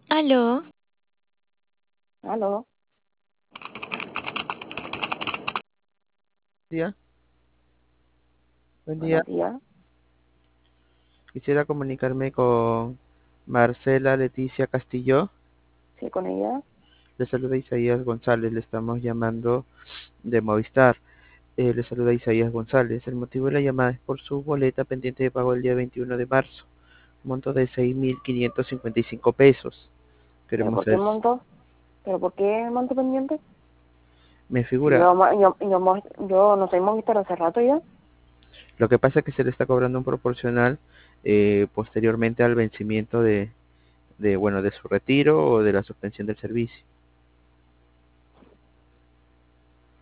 Aló, Aló, Día, buen día. buenos días. Quisiera comunicarme con Marcela Leticia Castillo. Sí, con ella. Le saluda Isaías González. Le estamos llamando de Movistar. Le saluda Isaías González. El motivo de la llamada es por su boleta pendiente de pago el día 21 de marzo. Monto de 6.555 pesos. ¿Pero Queremos por qué saber, monto? ¿Pero por qué monto pendiente? me Si figura. yo no soy Movistar hace rato ya. Lo que pasa es que se le está cobrando un proporcional posteriormente al vencimiento bueno, de su retiro o de la suspensión del servicio.